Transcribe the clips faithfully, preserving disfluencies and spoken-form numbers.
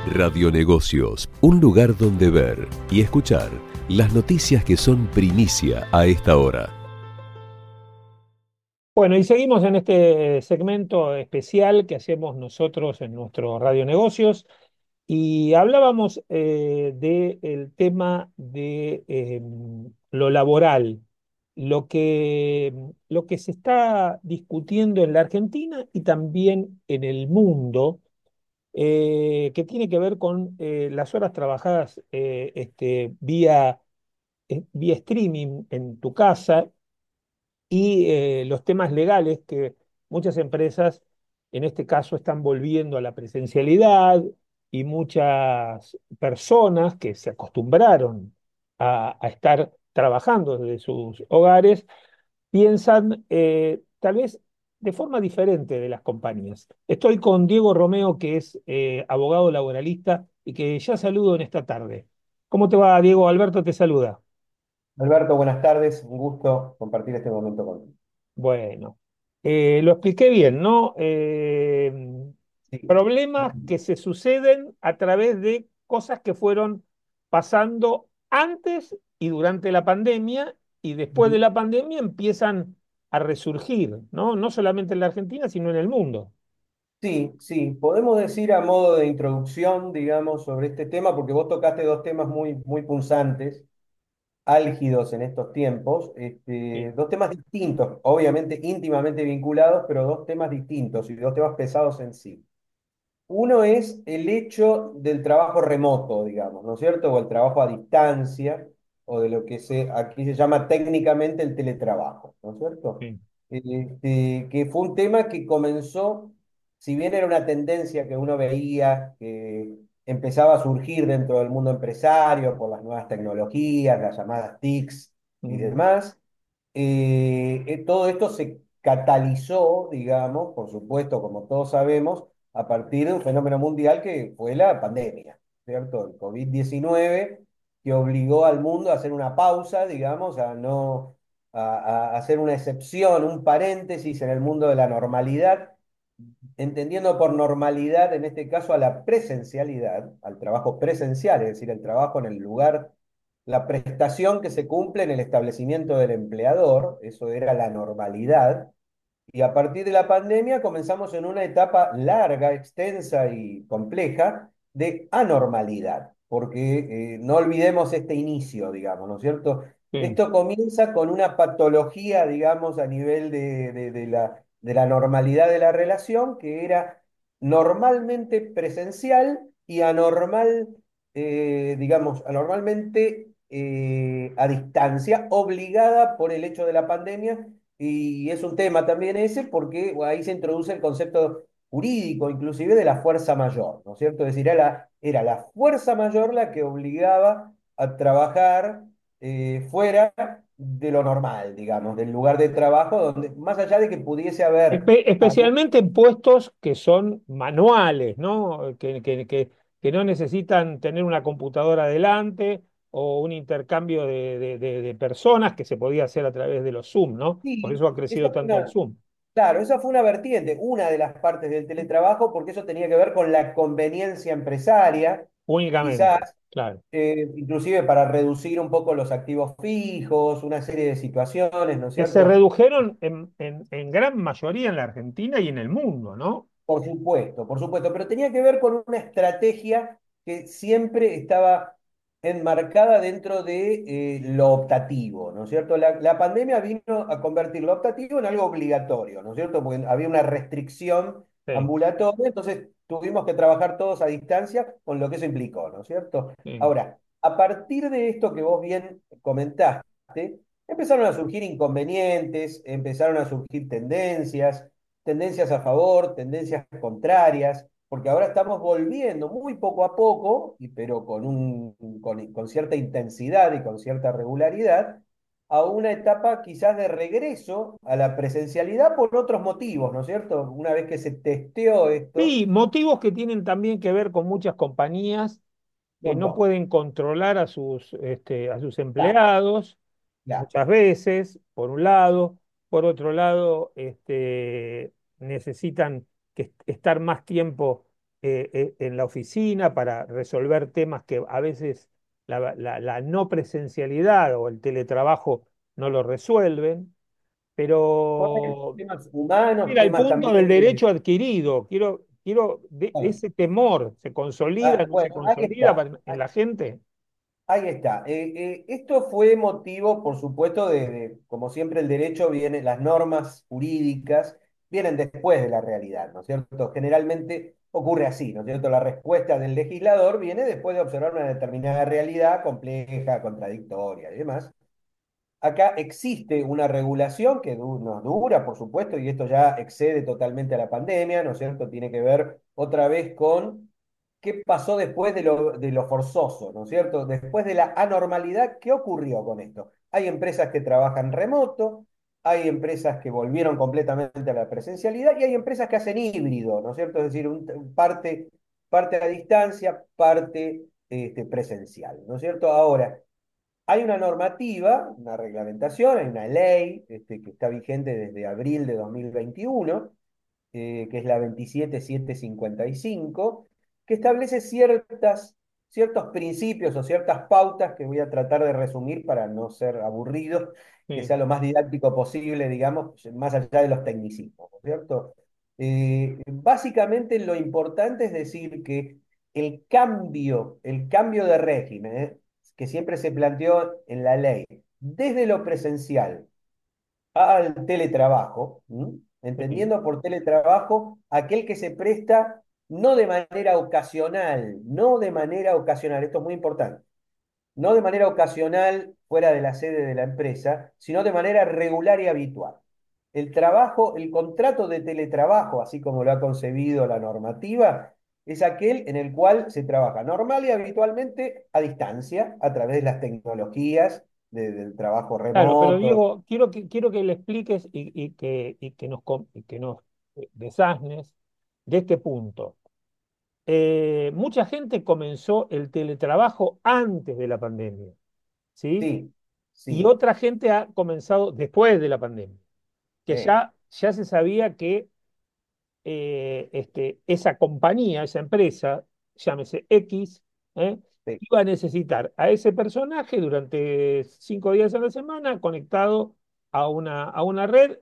Radionegocios, un lugar donde ver y escuchar las noticias que son primicia a esta hora. Bueno, y seguimos en este segmento especial que hacemos nosotros en nuestro Radio Negocios y hablábamos eh, del tema de eh, lo laboral, lo que, lo que se está discutiendo en la Argentina y también en el mundo, eh, que tiene que ver con eh, las horas trabajadas eh, este, vía, eh, vía streaming en tu casa y eh, los temas legales que muchas empresas, en este caso, están volviendo a la presencialidad y muchas personas que se acostumbraron a, a estar trabajando desde sus hogares piensan eh, tal vez de forma diferente de las compañías. Estoy con Diego Romeo, que es eh, abogado laboralista y que ya saludo en esta tarde. ¿Cómo te va, Diego? Alberto te saluda. Alberto, buenas tardes, un gusto compartir este momento contigo. Bueno, eh, lo expliqué bien, ¿no? Eh, Sí. problemas que se suceden a través de cosas que fueron pasando antes y durante la pandemia y después de la pandemia empiezan a resurgir, ¿no? No solamente en la Argentina, sino en el mundo. Sí, sí, podemos decir a modo de introducción, digamos, sobre este tema, porque vos tocaste dos temas muy, muy punzantes, álgidos en estos tiempos, este, Sí, dos temas distintos, obviamente íntimamente vinculados, pero dos temas distintos y dos temas pesados en sí. Uno es el hecho del trabajo remoto, digamos, ¿no es cierto? O el trabajo a distancia, o de lo que se, aquí se llama técnicamente el teletrabajo, ¿no es cierto? sí. Este, que fue un tema que comenzó, si bien era una tendencia que uno veía que empezaba a surgir dentro del mundo empresario por las nuevas tecnologías, las llamadas T I Cs y Ujú, demás, eh, eh, todo esto se catalizó, digamos, por supuesto, como todos sabemos, a partir de un fenómeno mundial que fue la pandemia, ¿cierto? El covid diecinueve que obligó al mundo a hacer una pausa, digamos, a no a, a hacer una excepción, un paréntesis en el mundo de la normalidad, entendiendo por normalidad en este caso a la presencialidad, al trabajo presencial, es decir, el trabajo en el lugar, la prestación que se cumple en el establecimiento del empleador, eso era la normalidad, y a partir de la pandemia comenzamos en una etapa larga, extensa y compleja de anormalidad, porque eh, no olvidemos este inicio, digamos, ¿no es cierto? sí, Esto comienza con una patología, digamos, a nivel de, de, de la, de la normalidad de la relación, que era normalmente presencial y anormal, eh, digamos, anormalmente eh, a distancia, obligada por el hecho de la pandemia y es un tema también ese porque bueno, ahí se introduce el concepto jurídico, inclusive de la fuerza mayor, ¿no es cierto? Es decir, era la, era la fuerza mayor la que obligaba a trabajar eh, fuera de lo normal, digamos, del lugar de trabajo, donde más allá de que pudiese haber Espe- algún... especialmente en puestos que son manuales, ¿no? Que, que- que- que no necesitan tener una computadora adelante o un intercambio de, de- de- de personas que se podía hacer a través de los Zoom, ¿no? Por Sí, eso ha crecido esa fue tanto el una, Zoom, claro, esa fue una vertiente, una de las partes del teletrabajo, porque eso tenía que ver con la conveniencia empresaria, quizás únicamente, claro. eh, inclusive para reducir un poco los activos fijos, una serie de situaciones, ¿no es Que se cierto? redujeron en, en- en gran mayoría en la Argentina y en el mundo, ¿no? Por supuesto, por supuesto, pero tenía que ver con una estrategia que siempre estaba enmarcada dentro de eh, lo optativo, ¿no es cierto? La, la pandemia vino a convertir lo optativo en algo obligatorio, ¿no es cierto? Porque había una restricción Sí, ambulatoria, entonces tuvimos que trabajar todos a distancia con lo que eso implicó, ¿no es cierto? sí. Ahora, a partir de esto que vos bien comentaste, empezaron a surgir inconvenientes, empezaron a surgir tendencias tendencias a favor, tendencias contrarias, porque ahora estamos volviendo muy poco a poco, y, pero con, un, con, con cierta intensidad y con cierta regularidad, a una etapa quizás de regreso a la presencialidad por otros motivos, ¿no es cierto? Una vez que se testeó esto, Sí, motivos que tienen también que ver con muchas compañías un que no montón. pueden controlar a sus, este, a sus Claro, empleados claro. muchas veces, por un lado. Por otro lado, este, necesitan que est- estar más tiempo eh, eh, en la oficina para resolver temas que a veces la, la- la no presencialidad o el teletrabajo no lo resuelven, Correcto. pero Temas humanos, mira, el temas punto también del de... derecho adquirido, quiero, quiero de, Bueno, ese temor, ¿se consolida, ah, no se bueno, ahí consolida está. para- en la gente? Ahí está. Eh, eh, esto fue motivo, por supuesto, de, de, como siempre, el derecho viene, las normas jurídicas vienen después de la realidad, ¿no es cierto? Generalmente ocurre así, ¿no es cierto? La respuesta del legislador viene después de observar una determinada realidad compleja, contradictoria y demás. Acá existe una regulación que du- nos dura, por supuesto, y esto ya excede totalmente a la pandemia, ¿no es cierto? Tiene que ver otra vez con qué pasó después de lo, de lo forzoso, ¿no es cierto? Después de la anormalidad, ¿qué ocurrió con esto? Hay empresas que trabajan remoto, hay empresas que volvieron completamente a la presencialidad y hay empresas que hacen híbrido, ¿no es cierto? Es decir, un, parte, parte a distancia, parte este, presencial, ¿no es cierto? Ahora, hay una normativa, una reglamentación, hay una ley este, que está vigente desde abril de dos mil veintiuno, eh, que es la veintisiete mil setecientos cincuenta y cinco, que establece ciertas, ciertos principios o ciertas pautas que voy a tratar de resumir para no ser aburrido, que Sí, sea lo más didáctico posible, digamos, más allá de los tecnicismos, ¿no es cierto? Eh, básicamente lo importante es decir que el cambio, el cambio de régimen, ¿eh? Que siempre se planteó en la ley, desde lo presencial al teletrabajo, ¿m? sí, Entendiendo por teletrabajo aquel que se presta no de manera ocasional, no de manera ocasional, esto es muy importante, no de manera ocasional fuera de la sede de la empresa, sino de manera regular y habitual. El trabajo, el contrato de teletrabajo, así como lo ha concebido la normativa, es aquel en el cual se trabaja normal y habitualmente a distancia, a través de las tecnologías de- del trabajo claro, pero remoto. Diego, quiero que, quiero que le expliques y, y que, y que nos, com- y que nos eh, desasnes de este punto. Eh, mucha gente comenzó el teletrabajo antes de la pandemia, ¿sí? Sí, Y sí, otra gente ha comenzado después de la pandemia, que sí, ya, ya se sabía que eh, este, esa compañía, esa empresa, llámese X, ¿eh? sí, Iba a necesitar a ese personaje durante cinco días a la semana conectado a una, a una red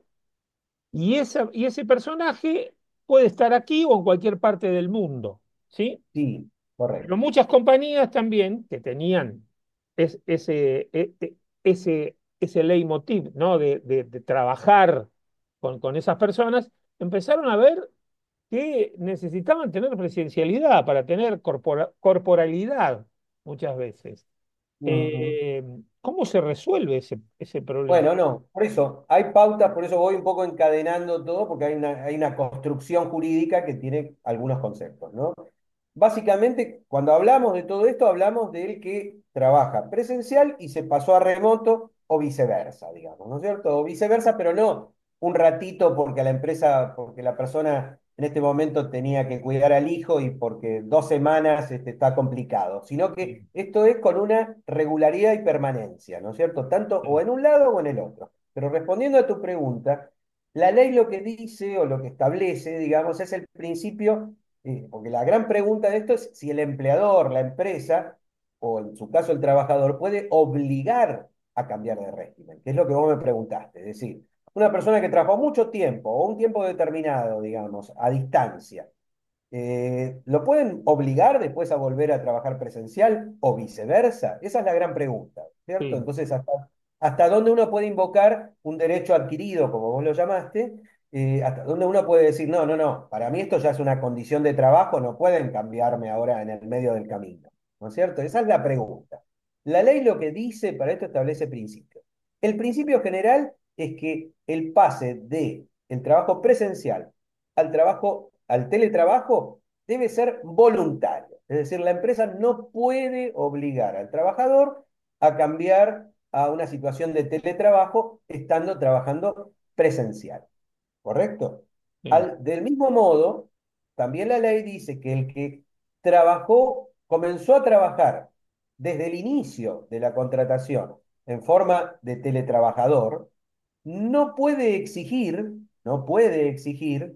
y, esa, y ese personaje puede estar aquí o en cualquier parte del mundo, ¿sí? sí, Pero correcto. muchas compañías también que tenían es- ese, e- e- ese, ese leitmotiv, ¿no? De, de- de trabajar con, con esas personas, empezaron a ver que necesitaban tener presencialidad para tener corpora- corporalidad muchas veces. Ujú. Eh, ¿cómo se resuelve ese, ese problema? Bueno, no, por eso hay pautas, por eso voy un poco encadenando todo, porque hay una, hay una construcción jurídica que tiene algunos conceptos, ¿no? Básicamente, cuando hablamos de todo esto, hablamos del que trabaja presencial y se pasó a remoto o viceversa, digamos, ¿no es cierto? O viceversa, pero no un ratito porque la empresa, porque la persona en este momento tenía que cuidar al hijo y porque dos semanas este, está complicado, sino Sí, que esto es con una regularidad y permanencia, ¿no es cierto? Tanto o sí, en un lado o en el otro. Pero respondiendo a tu pregunta, la ley lo que dice o lo que establece, digamos, es el principio, eh, porque la gran pregunta de esto es si el empleador, la empresa, o en su caso el trabajador, puede obligar a cambiar de régimen, que es lo que vos me preguntaste. Es decir, una persona que trabajó mucho tiempo o un tiempo determinado, digamos, a distancia, eh, ¿lo pueden obligar después a volver a trabajar presencial o viceversa? Esa es la gran pregunta, ¿cierto? sí, Entonces, ¿hasta, hasta dónde uno puede invocar un derecho adquirido, como vos lo llamaste? Eh, ¿hasta dónde uno puede decir, no, no, no, para mí esto ya es una condición de trabajo, no pueden cambiarme ahora en el medio del camino, ¿no es cierto? Esa es la pregunta. La ley lo que dice, para esto establece principios. El principio general es que el pase de el trabajo presencial al trabajo, al teletrabajo, debe ser voluntario. Es decir, la empresa no puede obligar al trabajador a cambiar a una situación de teletrabajo estando trabajando presencial. ¿Correcto? sí, Al, del mismo modo, también la ley dice que el que trabajó, comenzó a trabajar desde el inicio de la contratación en forma de teletrabajador, no puede exigir, no puede exigir, por,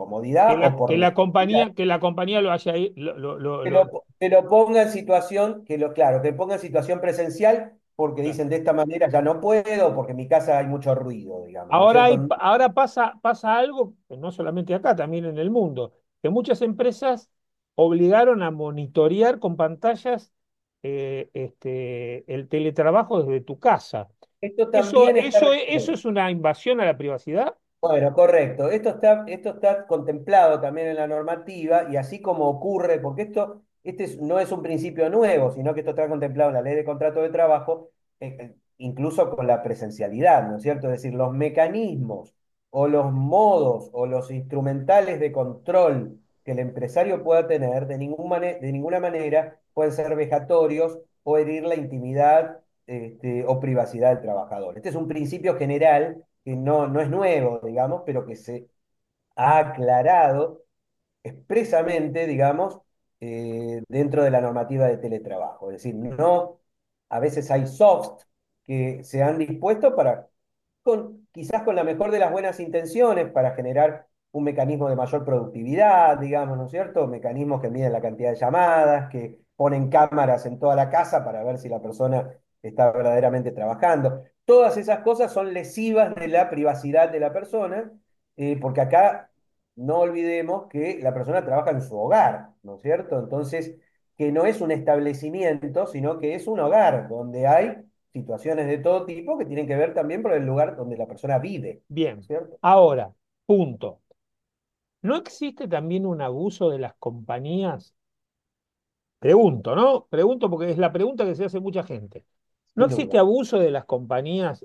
Que comodidad o la, por que la necesidad. compañía, que la compañía lo haya ahí, lo, lo, lo- Que lo- lo, que lo ponga en situación, que lo, claro, que ponga en situación presencial porque claro. dicen de esta manera ya no puedo, porque en mi casa hay mucho ruido, digamos, ¿no es Ahora, hay, cierto? ahora pasa, pasa algo, que no solamente acá, también en el mundo, que muchas empresas obligaron a monitorear con pantallas eh, este, el teletrabajo desde tu casa. Esto Eso, también está eso, eso resuelto. es una invasión a la privacidad. Bueno, correcto. Esto está, esto está contemplado también en la normativa y así como ocurre, porque esto este es- no es un principio nuevo, sino que esto está contemplado en la ley de contrato de trabajo, eh, eh, incluso con la presencialidad, ¿no es cierto? Es decir, los mecanismos o los modos o los instrumentales de control que el empresario pueda tener de ningún mane- de ninguna manera pueden ser vejatorios o herir la intimidad, este, o privacidad del trabajador. Este es un principio general que no, no es nuevo, digamos, pero que se ha aclarado expresamente, digamos, eh, dentro de la normativa de teletrabajo. Es decir, no, a veces hay softs que se han dispuesto para, con, quizás con la mejor de las buenas intenciones, para generar un mecanismo de mayor productividad, digamos, ¿no es cierto? Mecanismos que miden la cantidad de llamadas, que ponen cámaras en toda la casa para ver si la persona está verdaderamente trabajando. Todas esas cosas son lesivas de la privacidad de la persona, eh, porque acá no olvidemos que la persona trabaja en su hogar, ¿no es cierto? Entonces, que no es un establecimiento, sino que es un hogar donde hay situaciones de todo tipo que tienen que ver también por el lugar donde la persona vive, ¿no es Bien, cierto? ahora, punto. ¿No existe también un abuso de las compañías? Pregunto, ¿no? Pregunto porque es la pregunta que se hace mucha gente. ¿No Sin existe duda. abuso de las compañías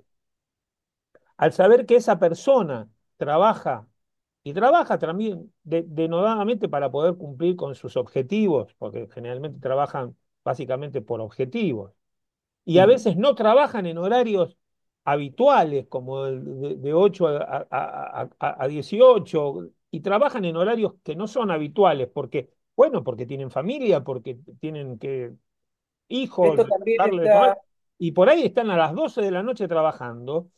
al saber que esa persona trabaja y trabaja también de- denodadamente para poder cumplir con sus objetivos, porque generalmente trabajan básicamente por objetivos, y a Sí. veces no trabajan en horarios habituales, como el de, de ocho a, a, a- a- a dieciocho, y trabajan en horarios que no son habituales, porque, bueno, porque tienen familia, porque tienen que hijos, Esto también darle de comer, está, y por ahí están a las doce de la noche trabajando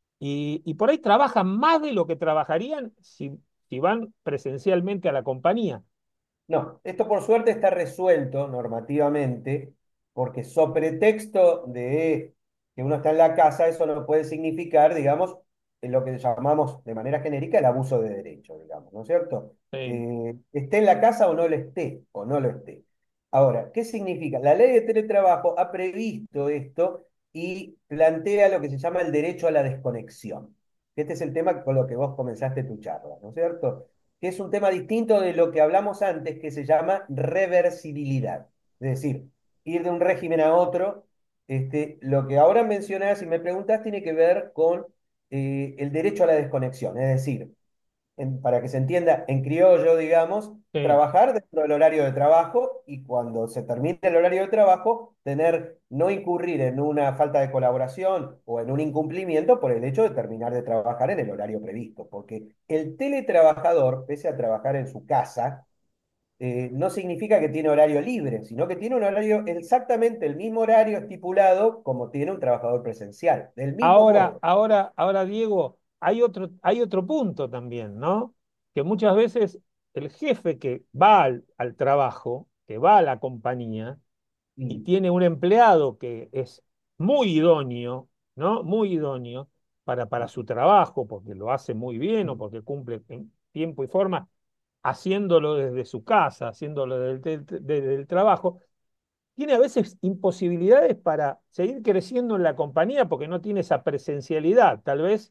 y, y por ahí trabajan más de lo que trabajarían si, si van presencialmente a la compañía. no, esto por suerte está resuelto normativamente, porque sobre texto de que uno está en la casa, eso no puede significar, digamos, en lo que llamamos de manera genérica el abuso de derecho, digamos, ¿no es cierto? Sí, Eh, esté en la casa o no lo esté, o no lo esté. Ahora, ¿qué significa? La ley de teletrabajo ha previsto esto y plantea lo que se llama el derecho a la desconexión. Este es el tema con lo que vos comenzaste tu charla, ¿no es cierto? Que es un tema distinto de lo que hablamos antes, que se llama reversibilidad. Es decir, ir de un régimen a otro. Este, lo que ahora mencionás y me preguntas tiene que ver con eh, el derecho a la desconexión. Es decir, en- para que se entienda en criollo, digamos, sí. trabajar dentro del horario de trabajo y cuando se termine el horario de trabajo, tener, no incurrir en una falta de colaboración o en un incumplimiento por el hecho de terminar de trabajar en el horario previsto. Porque el teletrabajador, pese a trabajar en su casa, eh, no significa que tiene horario libre, sino que tiene un horario exactamente el mismo horario estipulado como tiene un trabajador presencial, del mismo Ahora, modo. ahora, ahora, Diego, hay otro, hay otro punto también, ¿no? Que muchas veces el jefe que va al, al trabajo, que va a la compañía, y Y, tiene un empleado que es muy idóneo, ¿no? Muy idóneo para, para su trabajo, porque lo hace muy bien o porque cumple en tiempo y forma, haciéndolo desde su casa, haciéndolo desde el, desde el trabajo, tiene a veces imposibilidades para seguir creciendo en la compañía porque no tiene esa presencialidad. Tal vez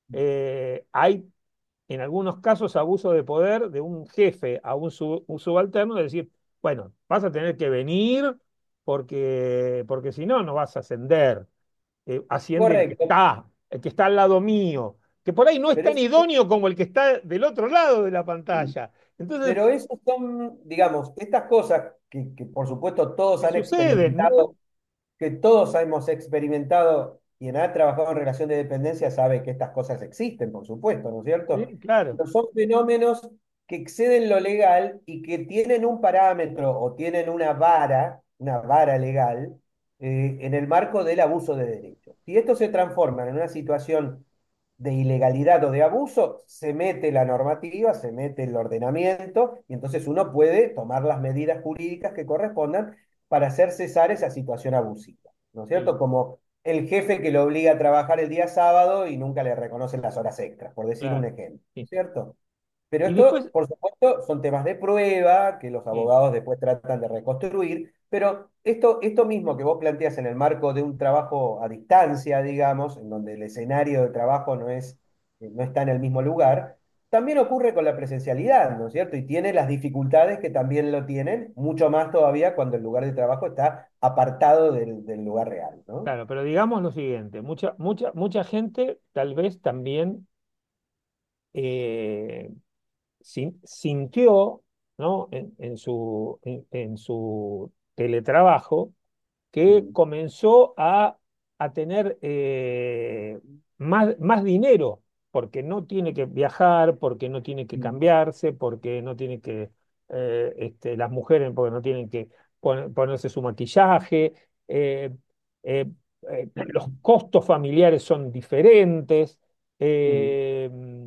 eh, hay en algunos casos abuso de poder de un jefe a un, sub- un subalterno, de decir, bueno, vas a tener que venir porque, porque si no, no vas a ascender, eh, haciendo el que correcto, está, el que está al lado mío, que por ahí no es pero tan eso idóneo como el que está del otro lado de la pantalla. Entonces, Pero esos son, digamos, estas cosas que, que por supuesto todos ¿qué han sucede? ¿No? experimentado, que todos hemos experimentado, quien ha trabajado en relación de dependencia sabe que estas cosas existen, por supuesto, ¿no es cierto? Sí, claro. Pero son fenómenos que exceden lo legal y que tienen un parámetro o tienen una vara, una vara legal, eh, en el marco del abuso de derechos. Si esto se transforma en una situación de ilegalidad o de abuso, se mete la normativa, se mete el ordenamiento, y entonces uno puede tomar las medidas jurídicas que correspondan para hacer cesar esa situación abusiva, ¿no es Y, cierto? Como el jefe que lo obliga a trabajar el día sábado y nunca le reconocen las horas extras, por decir un claro, ejemplo, ¿no sí. es cierto? Pero Y esto, después, por supuesto, son temas de prueba que los sí, abogados después tratan de reconstruir, pero esto, esto mismo que vos planteas en el marco de un trabajo a distancia, digamos, en donde el escenario de trabajo no es, eh, no está en el mismo lugar, también ocurre con la presencialidad, ¿no es cierto? Y tiene las dificultades que también lo tienen, mucho más todavía cuando el lugar de trabajo está apartado del, del lugar real, ¿no? claro, pero digamos lo siguiente, mucha, mucha, mucha gente tal vez también eh, sin- sintió, ¿no? en, en su, en, en su teletrabajo que Mm, comenzó a, a tener eh, más, más dinero, porque no tiene que viajar, porque no tiene que mm, cambiarse, porque no tiene que, eh, este, las mujeres, porque no tienen que pon- ponerse su maquillaje, eh, eh, eh, los costos familiares son diferentes. mm. eh,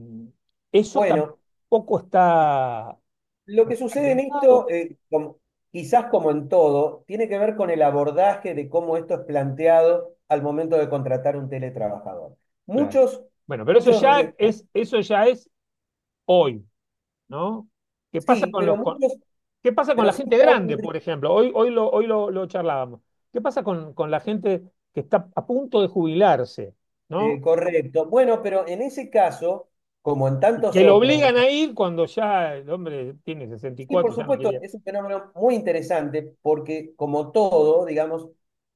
Eso Bueno, tampoco está lo que sucede en inventado. esto, eh, como- quizás como en todo, tiene que ver con el abordaje de cómo esto es planteado al momento de contratar un teletrabajador. Claro. Muchos, Bueno, pero eso muchos, ya re- es, eso ya es hoy, ¿no? ¿Qué pasa sí, con pero los, con- muchos, qué pasa con pero la sí gente ha grande, por ocurrido. ejemplo? Hoy, hoy lo, hoy lo, lo, lo charlábamos. ¿Qué pasa con, con la gente que está a punto de jubilarse, Eh, ¿no? correcto. Bueno, pero en ese caso, como en Y tantos que lo otros. obligan a ir cuando ya el hombre tiene sesenta y Sí, por cuatro ya no supuesto, quería. es un fenómeno muy interesante porque, como todo, digamos,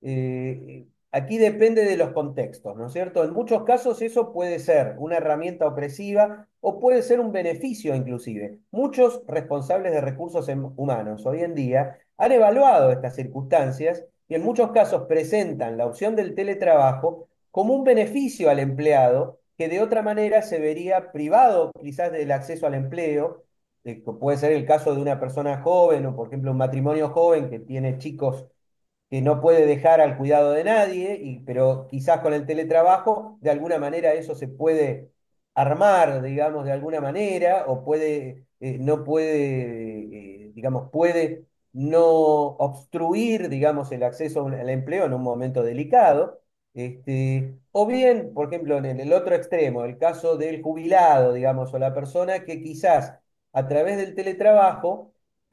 eh, aquí depende de los contextos, ¿no es cierto? En muchos casos eso puede ser una herramienta opresiva o puede ser un beneficio inclusive. Muchos responsables de recursos em- humanos hoy en día han evaluado estas circunstancias y en muchos casos presentan la opción del teletrabajo como un beneficio al empleado que de otra manera se vería privado quizás del acceso al empleo. Eh, puede ser el caso de una persona joven o, por ejemplo, un matrimonio joven que tiene chicos que no puede dejar al cuidado de nadie, y, pero quizás con el teletrabajo, de alguna manera eso se puede armar, digamos, de alguna manera, o puede, eh, no puede, eh, digamos, puede no obstruir, digamos, el acceso al empleo en un momento delicado. Este, o bien, por ejemplo, en el otro extremo, el caso del jubilado, digamos, o la persona que quizás a través del teletrabajo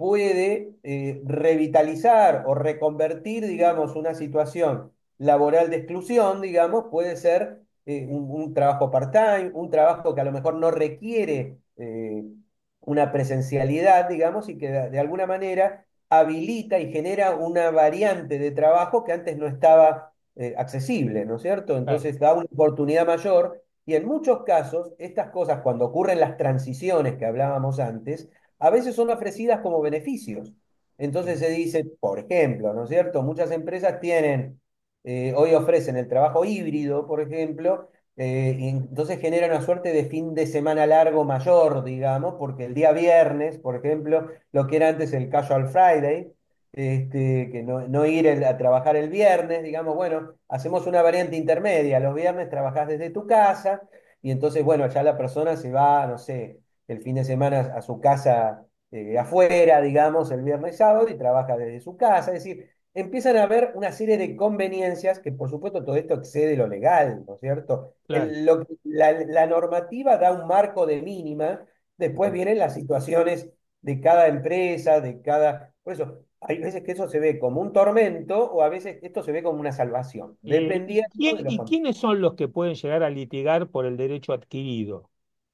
puede eh, revitalizar o reconvertir, digamos, una situación laboral de exclusión, digamos, puede ser eh, un, un trabajo part-time, un trabajo que a lo mejor no requiere eh, una presencialidad, digamos, y que de, de alguna manera habilita y genera una variante de trabajo que antes no estaba eh, accesible, ¿no es cierto? Claro. Entonces da una oportunidad mayor y en muchos casos estas cosas, cuando ocurren las transiciones que hablábamos antes, a veces son ofrecidas como beneficios. Entonces Sí. se dice, por ejemplo, ¿no es cierto? Muchas empresas tienen, eh, hoy ofrecen el trabajo híbrido, por ejemplo, eh, y entonces genera una suerte de fin de semana largo mayor, digamos, porque el día viernes, por ejemplo, lo que era antes el Casual Friday, este, que no, no ir el- a trabajar el viernes, digamos, bueno, hacemos una variante intermedia, los viernes trabajás desde tu casa y entonces, bueno, ya la persona se va, no sé, el fin de semana a su casa eh, afuera, digamos, el viernes y sábado y trabaja desde su casa. Es decir, empiezan a haber una serie de conveniencias que, por supuesto, todo esto excede lo legal, ¿no es cierto? Claro. El- lo que- la, la normativa da un marco de mínima, después vienen las situaciones de cada empresa, de cada... Por eso, hay veces que eso se ve como un tormento o a veces esto se ve como una salvación, ¿Y, y dependiendo quién, de los y contextos. quiénes son los que pueden llegar a litigar por el derecho adquirido?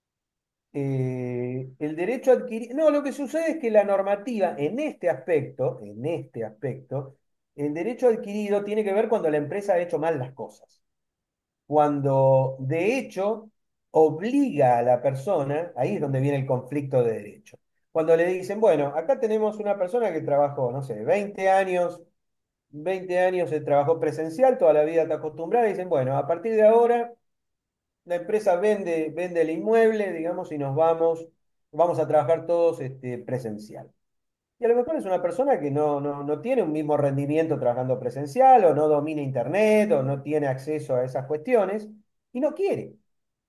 Eh, el derecho a adquirir. No, lo que sucede es que la normativa en este aspecto, en este aspecto, el derecho adquirido tiene que ver cuando la empresa ha hecho mal las cosas. Cuando de hecho obliga a la persona, ahí es donde viene el conflicto de derecho. Cuando le dicen, bueno, acá tenemos una persona que trabajó, no sé, veinte años, veinte años de trabajo presencial, toda la vida está acostumbrada, y dicen, bueno, a partir de ahora la empresa vende, vende el inmueble, digamos, y nos vamos, vamos a trabajar todos este, presencial. Y a lo mejor es una persona que no, no, no tiene un mismo rendimiento trabajando presencial, o no domina internet, o no tiene acceso a esas cuestiones, y no quiere.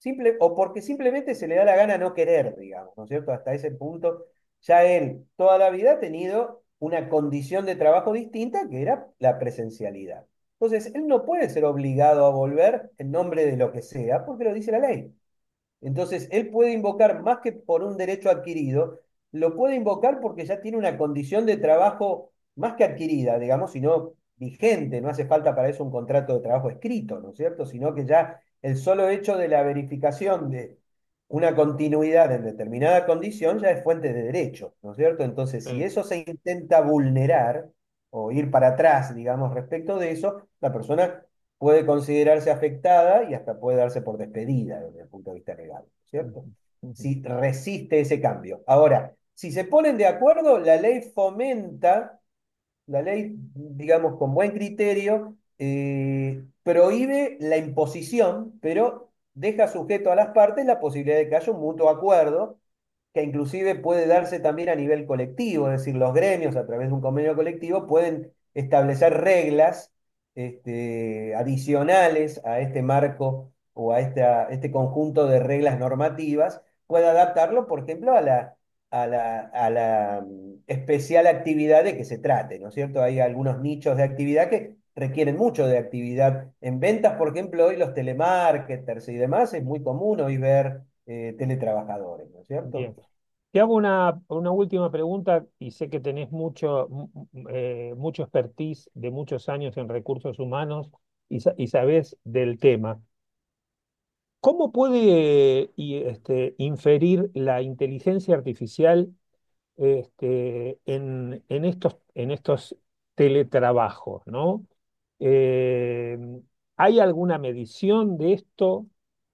simple, o porque simplemente se le da la gana no querer, digamos, ¿no es cierto? Hasta ese punto, ya él toda la vida ha tenido una condición de trabajo distinta que era la presencialidad. Entonces, él no puede ser obligado a volver en nombre de lo que sea, porque lo dice la ley. Entonces, él puede invocar más que por un derecho adquirido, lo puede invocar porque ya tiene una condición de trabajo más que adquirida, digamos, sino vigente. No hace falta para eso un contrato de trabajo escrito, ¿no es cierto? Sino que ya el solo hecho de la verificación de una continuidad en determinada condición ya es fuente de derecho, ¿no es cierto? Entonces, si Sí. eso se intenta vulnerar o ir para atrás, digamos, respecto de eso, la persona puede considerarse afectada y hasta puede darse por despedida desde el punto de vista legal, ¿cierto? Ujú, ujú. Si resiste ese cambio. Ahora, si se ponen de acuerdo, la ley fomenta, la ley, digamos, con buen criterio, eh, prohíbe la imposición, pero deja sujeto a las partes la posibilidad de que haya un mutuo acuerdo que inclusive puede darse también a nivel colectivo, es decir, los gremios a través de un convenio colectivo pueden establecer reglas este, adicionales a este marco o a esta- este conjunto de reglas normativas, puede adaptarlo, por ejemplo, a la, a la, a la mm, especial actividad de que se trate, ¿no es cierto? Hay algunos nichos de actividad que requieren mucho de actividad. En ventas, por ejemplo, hoy los telemarketers y demás, es muy común hoy ver eh, teletrabajadores, ¿no es cierto? Bien. Te hago una, una última pregunta y sé que tenés mucho, mu- mu- eh, mucho expertise de muchos años en recursos humanos y, sa- y sabés del tema. ¿Cómo puede y, este, inferir la inteligencia artificial este, en, en estos, en estos teletrabajos, ¿no? Eh, ¿Hay alguna medición de esto?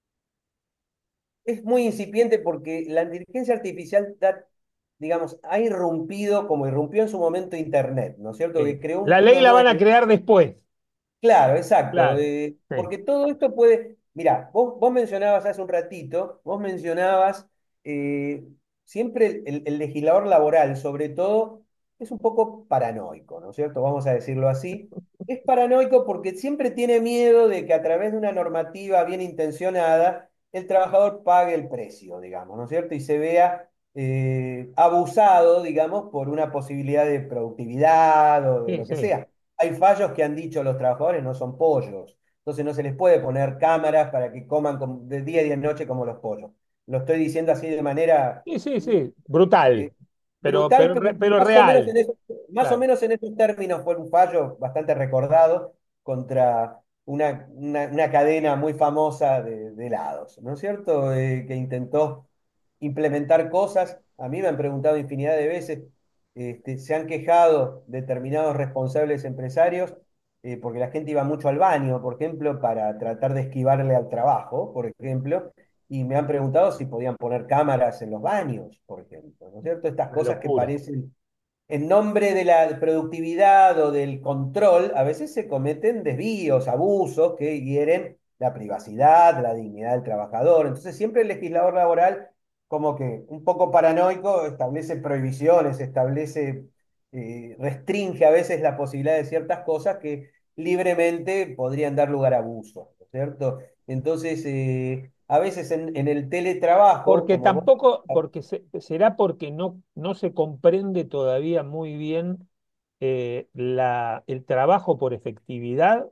Es muy incipiente porque la inteligencia artificial da, digamos, ha irrumpido como irrumpió en su momento Internet, ¿no es cierto? Sí. Que creó un La ley mundo la van a nuevo. crear después. Claro, exacto. Claro. Eh, Sí. porque todo esto puede, mira, vos, vos mencionabas hace un ratito, vos mencionabas eh, siempre el, el- el legislador laboral, sobre todo, es un poco paranoico, ¿no es cierto? Vamos a decirlo así. Es paranoico porque siempre tiene miedo de que a través de una normativa bien intencionada el trabajador pague el precio, digamos, ¿no es cierto? Y se vea eh, abusado, digamos, por una posibilidad de productividad o de Sí, lo que sí. sea. Hay fallos que han dicho los trabajadores no son pollos. Entonces no se les puede poner cámaras para que coman com- de día y de noche como los pollos. Lo estoy diciendo así de manera Sí, sí, sí. Brutal. eh, Pero, brutal, pero, pero re- pero más o menos real. en esos, más o Claro. menos en esos términos fue un fallo bastante recordado contra una, una, una cadena muy famosa de, de helados, ¿no es cierto? Eh, que intentó implementar cosas. A mí me han preguntado infinidad de veces, este, se han quejado determinados responsables empresarios eh, porque la gente iba mucho al baño, por ejemplo, para tratar de esquivarle al trabajo, por ejemplo, y me han preguntado si podían poner cámaras en los baños, por ejemplo, ¿no es cierto? Estas Una cosas que locura. parecen en nombre de la productividad o del control, a veces se cometen desvíos, abusos que hieren la privacidad, la dignidad del trabajador. Entonces, siempre el legislador laboral, como que un poco paranoico, establece prohibiciones, establece, eh, restringe a veces la posibilidad de ciertas cosas que libremente podrían dar lugar a abusos, ¿no es cierto? Entonces, eh, a veces en, en el teletrabajo, Porque como vos... tampoco, porque se- será porque no, no se comprende todavía muy bien eh, la, el trabajo por efectividad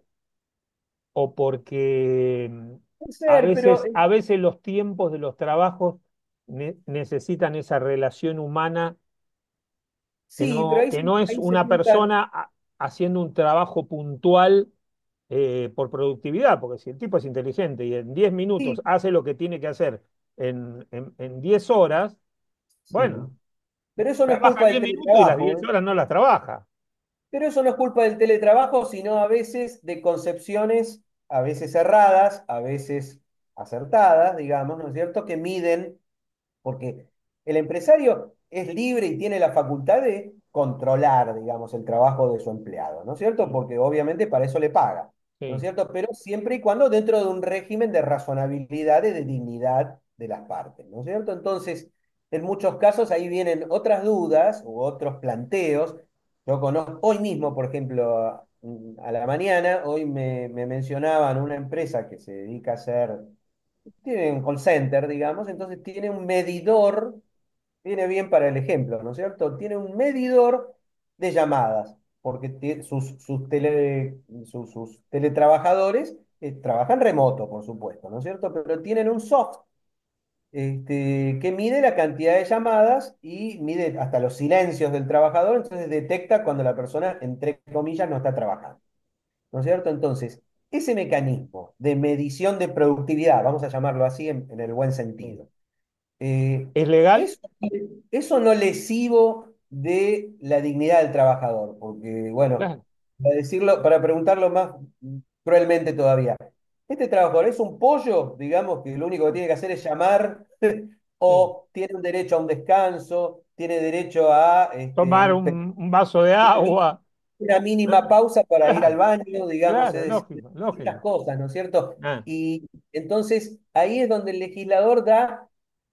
o porque mm, Puede a ser, pero veces, a veces los tiempos de los trabajos ne- necesitan esa relación humana que sí, pero no, ahí que se, no es ahí se una juntan. persona ha- haciendo un trabajo puntual eh, por productividad, porque si el tipo es inteligente y en diez minutos Sí, hace lo que tiene que hacer en, en, en diez horas, sí. bueno, Pero eso no es trabaja culpa del diez minutos y las teletrabajo, diez ¿eh? horas no las trabaja. Pero eso no es culpa del teletrabajo, sino a veces de concepciones, a veces erradas, a veces acertadas, digamos, ¿no es cierto? Que miden porque el empresario es libre y tiene la facultad de controlar, digamos, el trabajo de su empleado, ¿no es cierto? Sí, Porque obviamente para eso le paga, ¿no es sí. cierto? Pero siempre y cuando dentro de un régimen de razonabilidad y de dignidad de las partes, ¿no es cierto? Entonces, en muchos casos ahí vienen otras dudas u otros planteos. Yo conozco, hoy mismo, por ejemplo, a, a la mañana, hoy me, me mencionaban una empresa que se dedica a hacer tiene un call center, digamos, entonces tiene un medidor, viene bien para el ejemplo, ¿no es cierto? Tiene un medidor de llamadas, porque tie- sus, sus, tele- sus, sus teletrabajadores eh, trabajan remoto, por supuesto, ¿no es cierto? Pero tienen un software este, que mide la cantidad de llamadas y mide hasta los silencios del trabajador, entonces detecta cuando la persona, entre comillas, no está trabajando. ¿No es cierto? Entonces, ese mecanismo de medición de productividad, vamos a llamarlo así en, en el buen sentido, eh, ¿Es legal? es eso no lesivo de la dignidad del trabajador, porque, bueno, Claro. para decirlo, para preguntarlo más cruelmente todavía, ¿este trabajador es un pollo, digamos, que lo único que tiene que hacer es llamar, Sí. o tiene un derecho a un descanso, tiene derecho a este, Tomar un un, un vaso de agua. una ¿No? mínima pausa para ir al Claro, baño, digamos, claro, es decir, lógico, estas lógico. cosas, ¿no es cierto? Ah, Y entonces ahí es donde el legislador da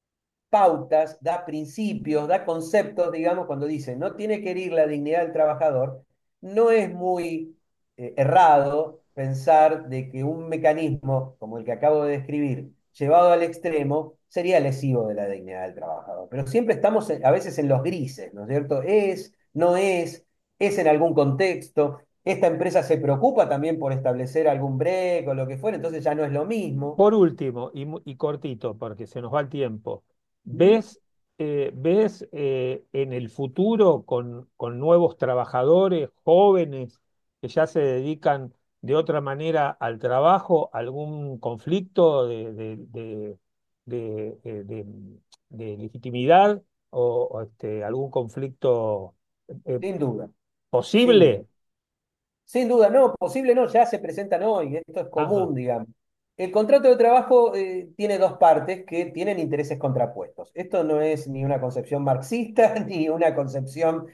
pautas, da principios, da conceptos, digamos, cuando dice no tiene que herir la dignidad del trabajador, no es muy eh, errado pensar de que un mecanismo como el que acabo de describir, llevado al extremo, sería lesivo de la dignidad del trabajador. Pero siempre estamos en- a veces en los grises, ¿no es cierto? Es, no es, es en algún contexto. Esta empresa se preocupa también por establecer algún break o lo que fuera, entonces ya no es lo mismo. por último, y, mu- y cortito, porque se nos va el tiempo, ¿Mm? ¿ves, eh, ves eh, en el futuro con, con nuevos trabajadores jóvenes que ya se dedican de otra manera al trabajo, algún conflicto de, de, de, de- de- de- de legitimidad o, o, este, algún conflicto eh, Sin duda, sin duda. posible? Sin duda, no, posible no, ya se presentan hoy, esto es Ajá. común, digamos. El contrato de trabajo eh, tiene dos partes que tienen intereses contrapuestos. Esto no es ni una concepción marxista ni una concepción,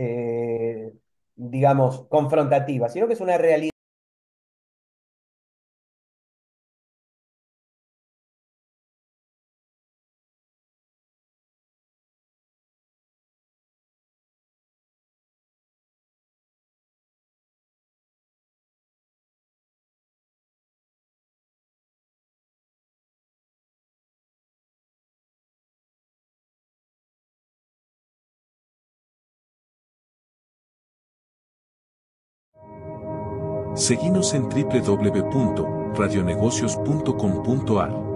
eh, digamos, confrontativa, sino que es una realidad. Seguinos en w w w punto radionegocios punto com punto a r.